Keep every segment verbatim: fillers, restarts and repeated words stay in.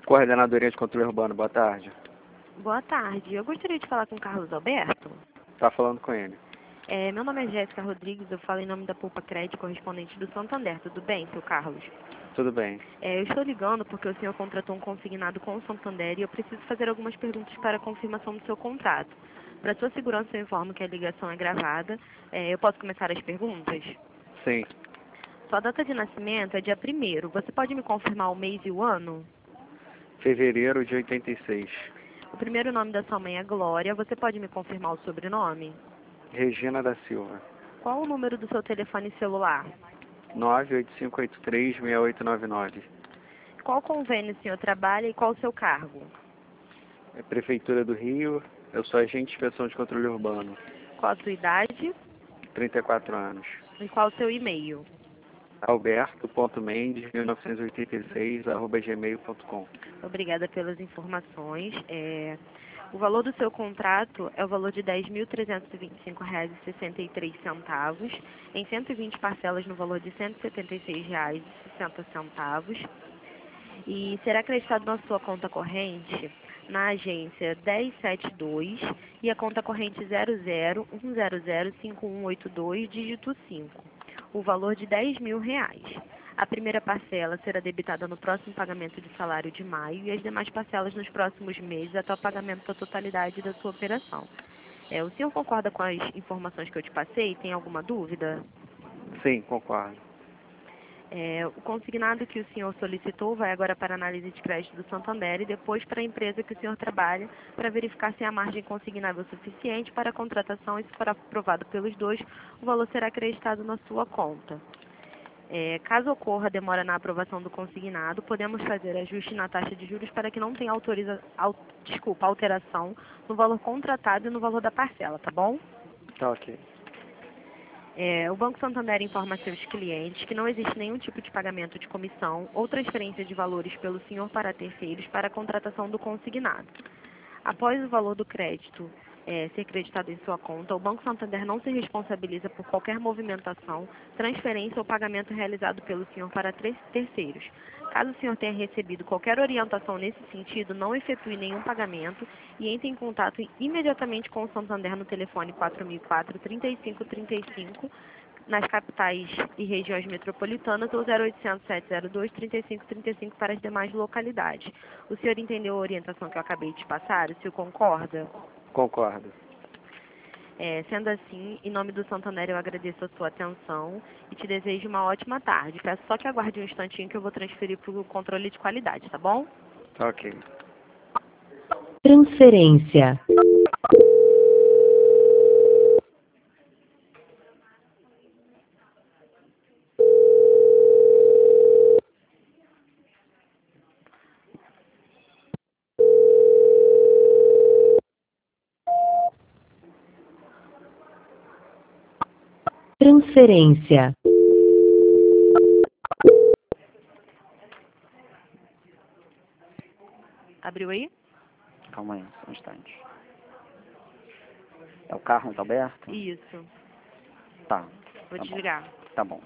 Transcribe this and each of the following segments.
Coordenadoria de Controle Urbano, boa tarde. Boa tarde. Eu gostaria de falar com o Carlos Alberto. Tá falando com ele. É, meu nome é Jéssica Rodrigues, eu falo em nome da Poupa Crédito, correspondente do Santander. Tudo bem, seu Carlos? Tudo bem. É, eu estou ligando porque o senhor contratou um consignado com o Santander e eu preciso fazer algumas perguntas para a confirmação do seu contrato. Para sua segurança, eu informo que a ligação é gravada. É, eu posso começar as perguntas? Sim. Sua data de nascimento é dia primeiro. Você pode me confirmar o mês e o ano? Fevereiro de oitenta e seis. O primeiro nome da sua mãe é Glória. Você pode me confirmar o sobrenome? Regina da Silva. Qual o número do seu telefone celular? nove oito cinco oito três seis oito nove nove. Qual convênio o senhor trabalha e qual o seu cargo? É Prefeitura do Rio. Eu sou agente de inspeção de controle urbano. Qual a sua idade trinta e quatro anos. e qual o seu e-mail? alberto ponto mendes mil novecentos e oitenta e seis arroba gmail ponto com. Obrigada pelas informações. É, o valor do seu contrato é o valor de dez mil trezentos e vinte e cinco reais e sessenta e três centavos, em cento e vinte parcelas no valor de cento e setenta e seis reais e sessenta centavos, e será acreditado na sua conta corrente na agência dez setenta e dois e a conta corrente zero zero um zero zero cinco um oito dois, dígito cinco, o valor de dez mil reais. A primeira parcela será debitada no próximo pagamento de salário de maio e as demais parcelas nos próximos meses até o pagamento da totalidade da sua operação. É, o senhor concorda com as informações que eu te passei? Tem alguma dúvida? Sim, concordo. É, o consignado que o senhor solicitou vai agora para a análise de crédito do Santander e depois para a empresa que o senhor trabalha para verificar se a margem consignável é suficiente para a contratação e se for aprovado pelos dois, o valor será acreditado na sua conta. É, caso ocorra demora na aprovação do consignado, podemos fazer ajuste na taxa de juros para que não tenha autoriza, al, desculpa, alteração no valor contratado e no valor da parcela, tá bom? Tá ok. É, o Banco Santander informa a seus clientes que não existe nenhum tipo de pagamento de comissão ou transferência de valores pelo senhor para terceiros para a contratação do consignado. Após o valor do crédito é, ser creditado em sua conta, o Banco Santander não se responsabiliza por qualquer movimentação, transferência ou pagamento realizado pelo senhor para terceiros. Caso o senhor tenha recebido qualquer orientação nesse sentido, não efetue nenhum pagamento e entre em contato imediatamente com o Santander no telefone quatro mil e quatro, trinta e cinco trinta e cinco, nas capitais e regiões metropolitanas, ou zero oitocentos, sete zero dois, trinta e cinco trinta e cinco para as demais localidades. O senhor entendeu a orientação que eu acabei de passar? O senhor concorda? Concordo. É, sendo assim, em nome do Santander, eu agradeço a sua atenção e te desejo uma ótima tarde. Peço só que aguarde um instantinho que eu vou transferir para o controle de qualidade, tá bom? Tá ok. Transferência. Transferência. Abriu aí? Calma aí, só um instante. É o Carlos Alberto? Isso. Tá. Vou tá desligar. Bom. Tá bom.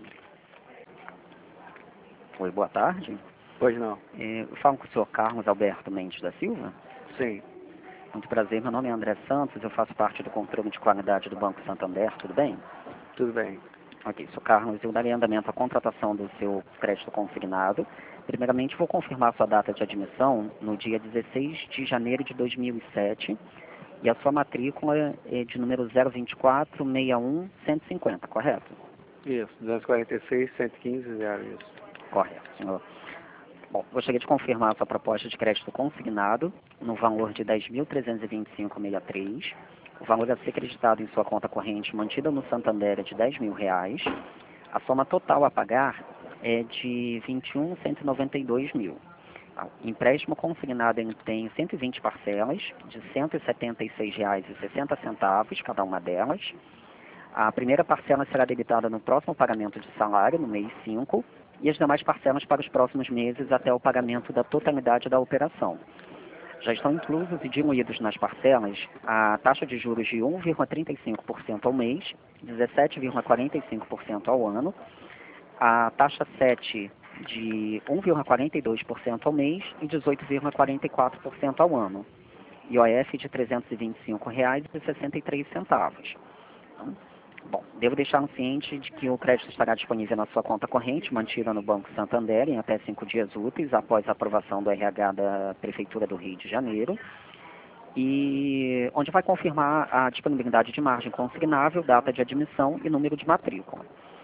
Oi, boa tarde. Pois não. É, eu falo com o senhor Carlos Alberto Mendes da Silva. Sim. Muito prazer, meu nome é André Santos, eu faço parte do controle de qualidade do Banco Santander, tudo bem? Tudo bem. Ok, senhor Carlos, eu darei andamento à contratação do seu crédito consignado. Primeiramente, vou confirmar sua data de admissão no dia dezesseis de janeiro de dois mil e sete e a sua matrícula é de número zero vinte e quatro, sessenta e um, cento e cinquenta, correto? Isso. duzentos e quarenta e seis, cento e quinze, zero, isso. Correto, senhor. Bom, gostaria de confirmar a sua proposta de crédito consignado no valor de dez mil trezentos e vinte e cinco vírgula sessenta e três. O valor a ser acreditado em sua conta corrente mantida no Santander é de dez mil reais. A soma total a pagar é de vinte e um milhões cento e noventa e dois mil. O empréstimo consignado tem cento e vinte parcelas de cento e setenta e seis reais e sessenta centavos cada uma delas. A primeira parcela será debitada no próximo pagamento de salário, no mês cinco, e as demais parcelas para os próximos meses até o pagamento da totalidade da operação. Já estão inclusos e diluídos nas parcelas a taxa de juros de um vírgula trinta e cinco por cento ao mês, dezessete vírgula quarenta e cinco por cento ao ano, a taxa sete de um vírgula quarenta e dois por cento ao mês e dezoito vírgula quarenta e quatro por cento ao ano. I O F de trezentos e vinte e cinco reais e sessenta e três centavos. Bom, devo deixar ciente de que o crédito estará disponível na sua conta corrente, mantida no Banco Santander, em até cinco dias úteis após a aprovação do R H da Prefeitura do Rio de Janeiro, e onde vai confirmar a disponibilidade de margem consignável, data de admissão e número de matrícula.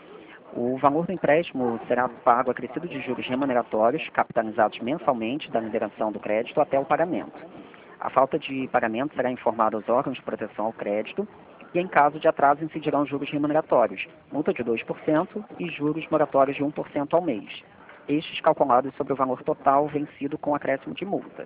O valor do empréstimo será pago acrescido de juros remuneratórios, capitalizados mensalmente da liberação do crédito até o pagamento. A falta de pagamento será informada aos órgãos de proteção ao crédito e, em caso de atraso, incidirão juros remuneratórios, multa de dois por cento e juros moratórios de um por cento ao mês, estes calculados sobre o valor total vencido com acréscimo de multa.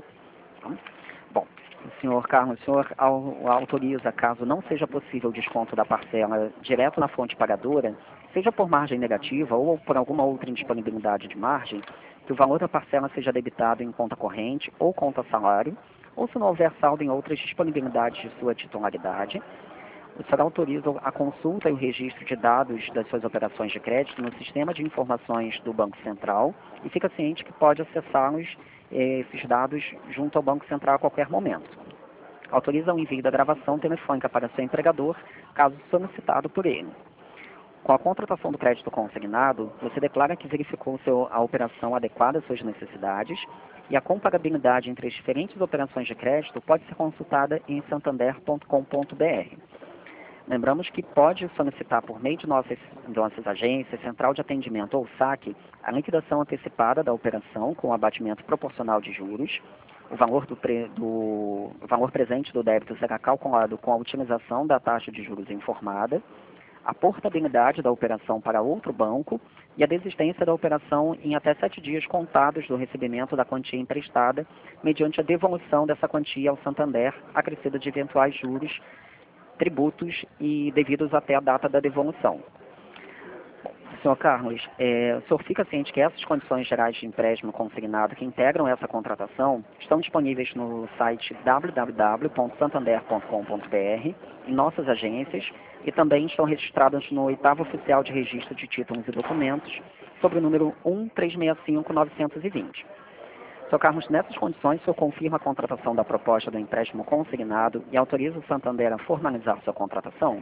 Bom, senhor Carlos, o senhor autoriza, caso não seja possível o desconto da parcela direto na fonte pagadora, seja por margem negativa ou por alguma outra indisponibilidade de margem, que o valor da parcela seja debitado em conta corrente ou conta salário, ou se não houver saldo em outras disponibilidades de sua titularidade, o senhor autoriza a consulta e o registro de dados das suas operações de crédito no sistema de informações do Banco Central e fica ciente que pode acessá-los, eh, esses dados, junto ao Banco Central a qualquer momento. Autoriza o envio da gravação telefônica para seu empregador, caso solicitado por ele. Com a contratação do crédito consignado, você declara que verificou seu, a operação adequada às suas necessidades e a comparabilidade entre as diferentes operações de crédito pode ser consultada em santander ponto com ponto br. Lembramos que pode solicitar por meio de nossas, nossas agências, central de atendimento ou saque, a liquidação antecipada da operação com abatimento proporcional de juros. O valor, do pre, do, o valor presente do débito será calculado com a utilização da taxa de juros informada, a portabilidade da operação para outro banco e a desistência da operação em até sete dias contados do recebimento da quantia emprestada, mediante a devolução dessa quantia ao Santander, acrescida de eventuais juros, tributos e devidos até a data da devolução. Senhor Carlos, é, o senhor fica ciente que essas condições gerais de empréstimo consignado que integram essa contratação estão disponíveis no site w w w ponto santander ponto com ponto br, em nossas agências, e também estão registradas no oitavo Oficial de Registro de Títulos e Documentos, sob o número um três seis cinco nove dois zero. Senhor Carlos, nessas condições, o senhor confirma a contratação da proposta do empréstimo consignado e autoriza o Santander a formalizar sua contratação?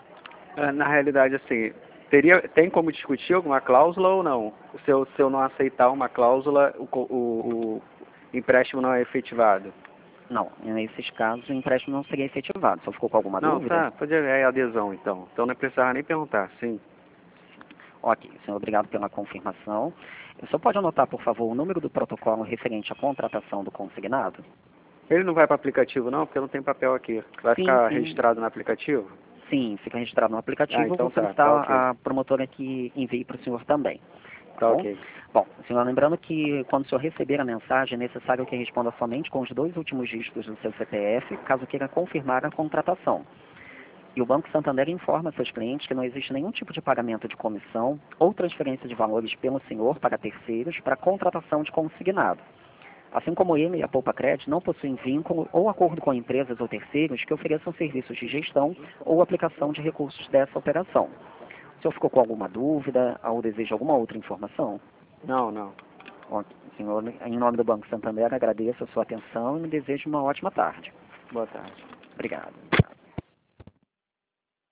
Na realidade, assim, teria, tem como discutir alguma cláusula ou não? Se eu, se eu não aceitar uma cláusula, o, o, o empréstimo não é efetivado? Não, nesses casos o empréstimo não seria efetivado. Só ficou com alguma não, dúvida? Não, tá, pode é adesão então. Então não precisava nem perguntar, sim. Ok, senhor, obrigado pela confirmação. O senhor pode anotar, por favor, o número do protocolo referente à contratação do consignado? Ele não vai para o aplicativo não, porque não tem papel aqui. Vai sim, ficar sim. registrado no aplicativo? Sim, fica registrado no aplicativo. Ah, então vou solicitar tá, tá, okay. a promotora que envie para o senhor também. Tá, bom? ok. Bom, senhor, lembrando que quando o senhor receber a mensagem, é necessário que responda somente com os dois últimos dígitos do seu C P F, caso queira confirmar a contratação. E o Banco Santander informa seus clientes que não existe nenhum tipo de pagamento de comissão ou transferência de valores pelo senhor para terceiros para contratação de consignado. Assim como ele e a Poupa Crédito não possuem vínculo ou acordo com empresas ou terceiros que ofereçam serviços de gestão ou aplicação de recursos dessa operação. O senhor ficou com alguma dúvida ou deseja alguma outra informação? Não, não. Bom, senhor, em nome do Banco Santander, agradeço a sua atenção e desejo uma ótima tarde. Boa tarde. Obrigado.